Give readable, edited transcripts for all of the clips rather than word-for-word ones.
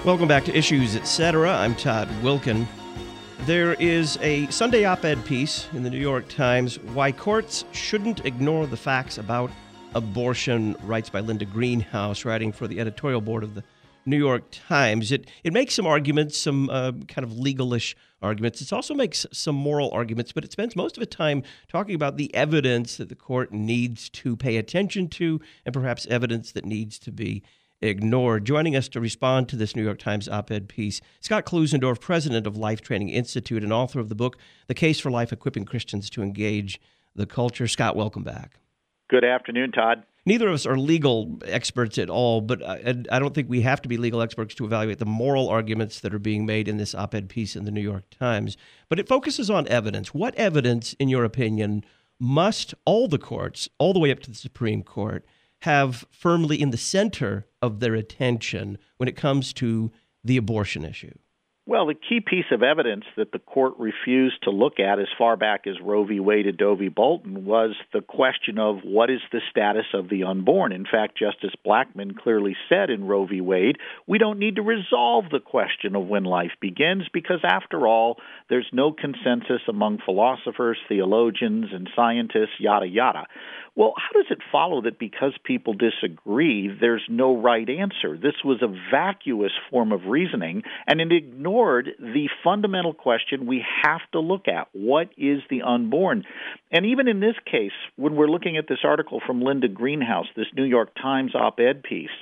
Welcome back to Issues, Etc. I'm Todd Wilken. There is a Sunday op-ed piece in the New York Times, Why Courts Shouldn't Ignore the Facts About Abortion, writes by Linda Greenhouse, writing for the editorial board of the New York Times. It makes some arguments, some kind of legalish arguments. It also makes some moral arguments, but it spends most of its time talking about the evidence that the court needs to pay attention to and perhaps evidence that needs to be ignored. Joining us to respond to this New York Times op-ed piece, Scott Klusendorf, president of Life Training Institute and author of the book, The Case for Life, Equipping Christians to Engage the Culture. Scott, welcome back. Good afternoon, Todd. Neither of us are legal experts at all, but I don't think we have to be legal experts to evaluate the moral arguments that are being made in this op-ed piece in the New York Times. But it focuses on evidence. What evidence, in your opinion, must all the courts, all the way up to the Supreme Court, have firmly in the center of their attention when it comes to the abortion issue? Well, the key piece of evidence that the court refused to look at as far back as Roe v. Wade and Doe v. Bolton was the question of what is the status of the unborn. In fact, Justice Blackmun clearly said in Roe v. Wade, we don't need to resolve the question of when life begins because, after all, there's no consensus among philosophers, theologians, and scientists, yada, yada. Well, how does it follow that because people disagree, there's no right answer? This was a vacuous form of reasoning, and it ignored the fundamental question we have to look at. What is the unborn? And even in this case, when we're looking at this article from Linda Greenhouse, this New York Times op-ed piece,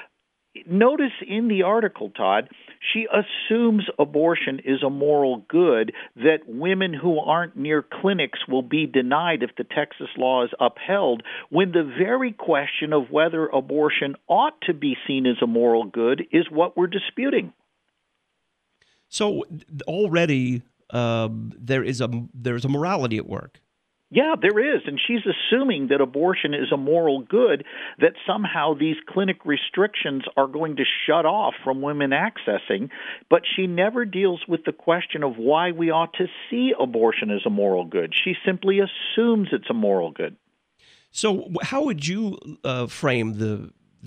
notice in the article, Todd, she assumes abortion is a moral good, that women who aren't near clinics will be denied if the Texas law is upheld, when the very question of whether abortion ought to be seen as a moral good is what we're disputing. So already there's a morality at work. Yeah, there is, and she's assuming that abortion is a moral good, that somehow these clinic restrictions are going to shut off from women accessing, but she never deals with the question of why we ought to see abortion as a moral good. She simply assumes it's a moral good. So how would you frame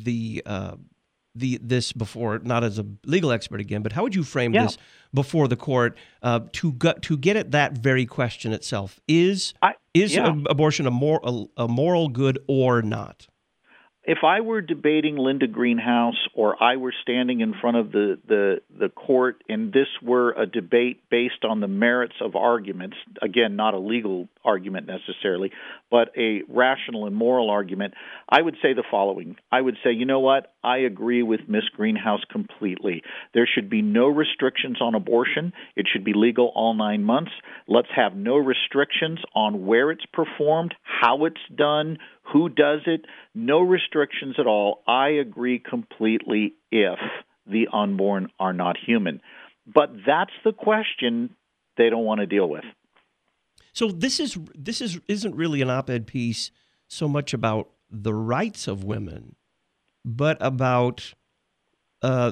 this before, not as a legal expert again, but how would you frame this before the court to get at that very question itself? Is abortion a moral good or not? If I were debating Linda Greenhouse, or I were standing in front of the court and this were a debate based on the merits of arguments, again, not a legal argument necessarily, but a rational and moral argument, I would say the following. I would say, you know what? I agree with Ms. Greenhouse completely. There should be no restrictions on abortion. It should be legal all 9 months. Let's have no restrictions on where it's performed, how it's done, who does it, no restrictions at all. I agree completely if the unborn are not human. But that's the question they don't want to deal with. So this isn't really an op-ed piece so much about the rights of women, but about a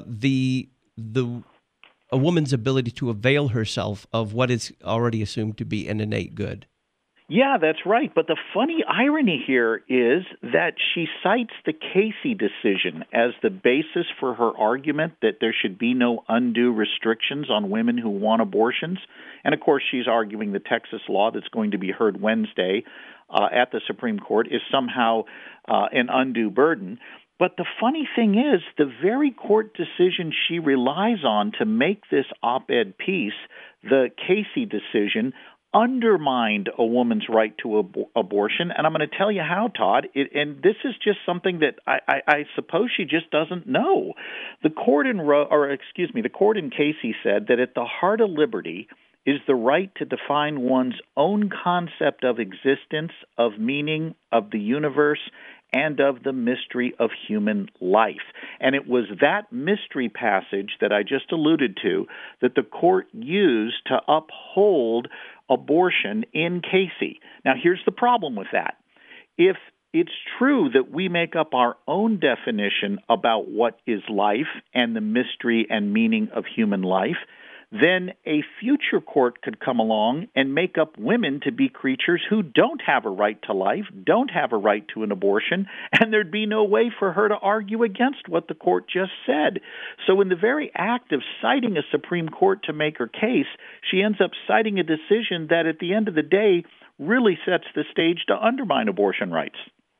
woman's ability to avail herself of what is already assumed to be an innate good. Yeah, that's right. But the funny irony here is that she cites the Casey decision as the basis for her argument that there should be no undue restrictions on women who want abortions. And, of course, she's arguing the Texas law that's going to be heard Wednesday at the Supreme Court is somehow an undue burden. But the funny thing is, the very court decision she relies on to make this op-ed piece, the Casey decision, undermined a woman's right to abortion, and I'm going to tell you how, Todd. And this is just something that I suppose she just doesn't know. The court in Casey said that at the heart of liberty is the right to define one's own concept of existence, of meaning, of the universe, and of the mystery of human life. And it was that mystery passage that I just alluded to that the court used to uphold abortion in Casey. Now, here's the problem with that. If it's true that we make up our own definition about what is life and the mystery and meaning of human life, then a future court could come along and make up women to be creatures who don't have a right to life, don't have a right to an abortion, and there'd be no way for her to argue against what the court just said. So in the very act of citing a Supreme Court to make her case, she ends up citing a decision that at the end of the day really sets the stage to undermine abortion rights.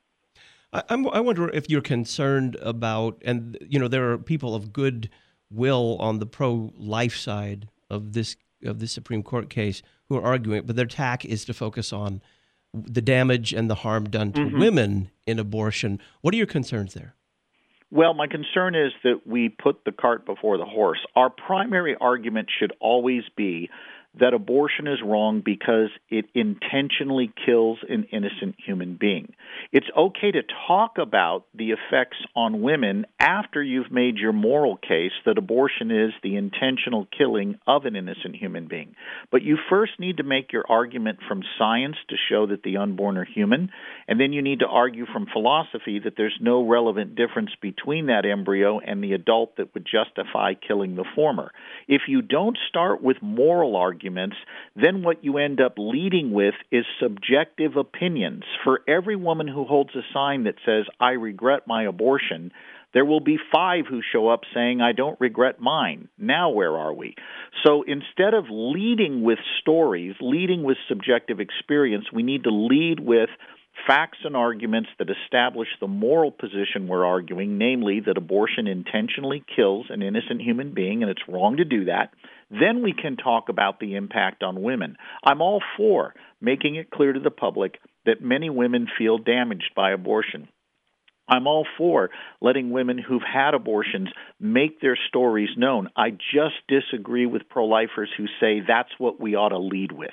I wonder if you're concerned about, and there are people of good will on the pro-life side of this Supreme Court case who are arguing, but their tack is to focus on the damage and the harm done to women in abortion. What are your concerns there? Well, my concern is that we put the cart before the horse. Our primary argument should always be that abortion is wrong because it intentionally kills an innocent human being. It's okay to talk about the effects on women after you've made your moral case that abortion is the intentional killing of an innocent human being. But you first need to make your argument from science to show that the unborn are human, and then you need to argue from philosophy that there's no relevant difference between that embryo and the adult that would justify killing the former. If you don't start with moral arguments, then what you end up leading with is subjective opinions. For every woman who holds a sign that says, "I regret my abortion," there will be 5 who show up saying, "I don't regret mine." Now where are we? So instead of leading with stories, leading with subjective experience, we need to lead with facts and arguments that establish the moral position we're arguing, namely that abortion intentionally kills an innocent human being, and it's wrong to do that. Then we can talk about the impact on women. I'm all for making it clear to the public that many women feel damaged by abortion. I'm all for letting women who've had abortions make their stories known. I just disagree with pro-lifers who say that's what we ought to lead with.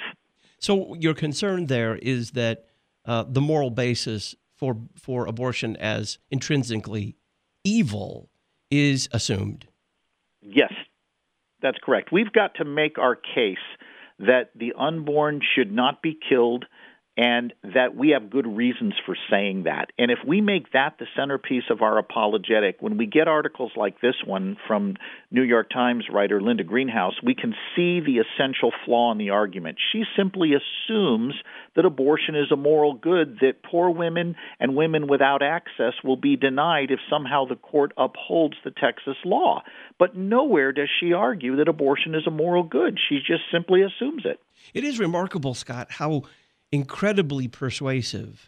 So your concern there is that the moral basis for abortion as intrinsically evil is assumed. Yes, that's correct. We've got to make our case that the unborn should not be killed and that we have good reasons for saying that. And if we make that the centerpiece of our apologetic, when we get articles like this one from New York Times writer Linda Greenhouse, we can see the essential flaw in the argument. She simply assumes that abortion is a moral good, that poor women and women without access will be denied if somehow the court upholds the Texas law. But nowhere does she argue that abortion is a moral good. She just simply assumes it. It is remarkable, Scott, how incredibly persuasive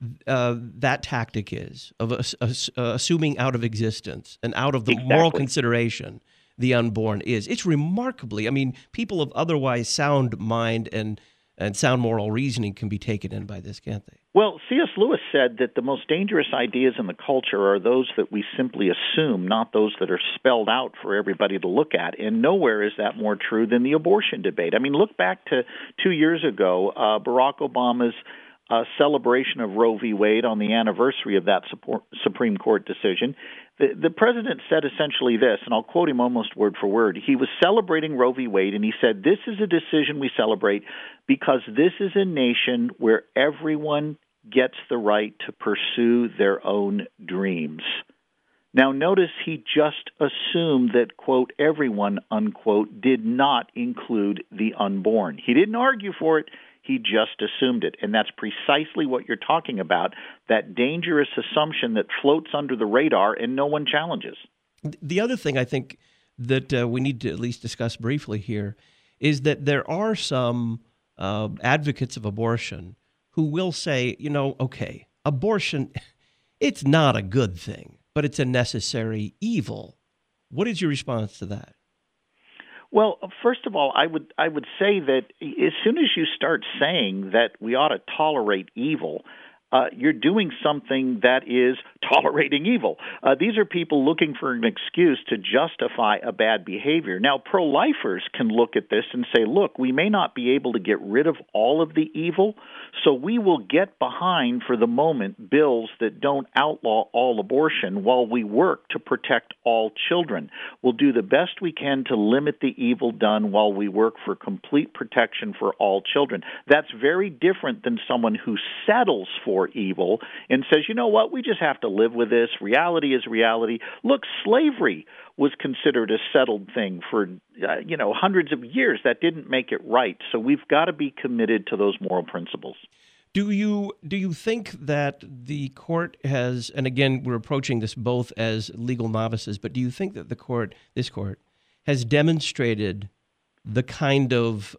that tactic is of assuming out of existence and out of the moral consideration the unborn is. It's remarkably, people of otherwise sound mind and sound moral reasoning can be taken in by this, can't they? Well, C.S. Lewis said that the most dangerous ideas in the culture are those that we simply assume, not those that are spelled out for everybody to look at. And nowhere is that more true than the abortion debate. Look back to 2 years ago, Barack Obama's celebration of Roe v. Wade on the anniversary of that Supreme Court decision. The president said essentially this, and I'll quote him almost word for word. He was celebrating Roe v. Wade, and he said, "This is a decision we celebrate because this is a nation where everyone gets the right to pursue their own dreams." Now, notice he just assumed that, quote, everyone, unquote, did not include the unborn. He didn't argue for it. He just assumed it. And that's precisely what you're talking about, that dangerous assumption that floats under the radar and no one challenges. The other thing I think that we need to at least discuss briefly here is that there are some advocates of abortion who will say, okay, abortion, it's not a good thing, but it's a necessary evil. What is your response to that? Well, first of all, I would say that as soon as you start saying that we ought to tolerate evil, you're doing something that is tolerating evil. These are people looking for an excuse to justify a bad behavior. Now, pro-lifers can look at this and say, look, we may not be able to get rid of all of the evil, so we will get behind for the moment bills that don't outlaw all abortion while we work to protect all children. We'll do the best we can to limit the evil done while we work for complete protection for all children. That's very different than someone who settles for or evil and says, you know what, we just have to live with this. Reality is reality. Look, slavery was considered a settled thing for, hundreds of years. That didn't make it right. So we've got to be committed to those moral principles. Do you think that the court has, and again, we're approaching this both as legal novices, but do you think that this court, has demonstrated the kind of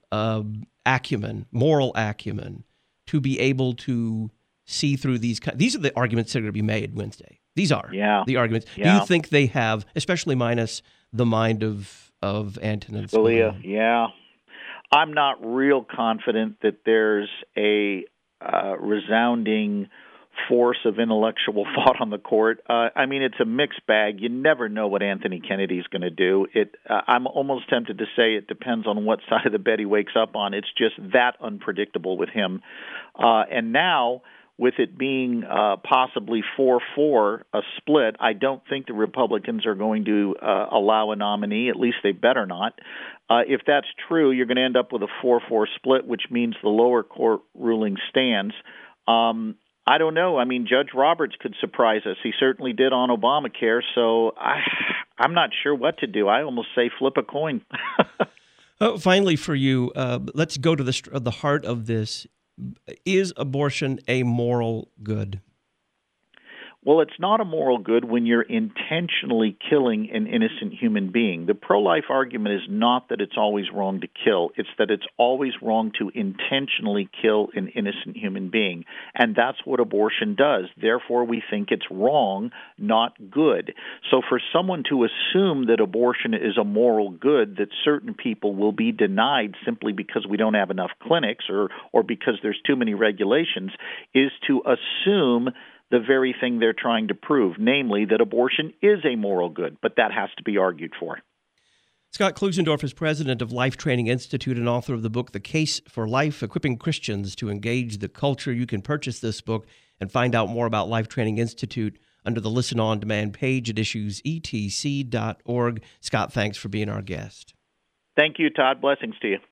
moral acumen, to be able to see through these are the arguments that are going to be made Wednesday. These are the arguments. Yeah. Do you think they have, especially minus the mind of Antonin Scalia? Yeah. I'm not real confident that there's a resounding force of intellectual thought on the court. It's a mixed bag. You never know what Anthony Kennedy's going to do. I'm almost tempted to say it depends on what side of the bed he wakes up on. It's just that unpredictable with him. And now, with it being possibly 4-4, a split, I don't think the Republicans are going to allow a nominee. At least they better not. If that's true, you're going to end up with a 4-4 split, which means the lower court ruling stands. I don't know. Judge Roberts could surprise us. He certainly did on Obamacare, so I'm not sure what to do. I almost say flip a coin. Finally, for you, let's go to the heart of this. Is abortion a moral good? Well, it's not a moral good when you're intentionally killing an innocent human being. The pro-life argument is not that it's always wrong to kill. It's that it's always wrong to intentionally kill an innocent human being. And that's what abortion does. Therefore, we think it's wrong, not good. So for someone to assume that abortion is a moral good that certain people will be denied simply because we don't have enough clinics or because there's too many regulations is to assume the very thing they're trying to prove, namely that abortion is a moral good, but that has to be argued for. Scott Klusendorf is president of Life Training Institute and author of the book, The Case for Life, Equipping Christians to Engage the Culture. You can purchase this book and find out more about Life Training Institute under the Listen On Demand page at issuesetc.org. Scott, thanks for being our guest. Thank you, Todd. Blessings to you.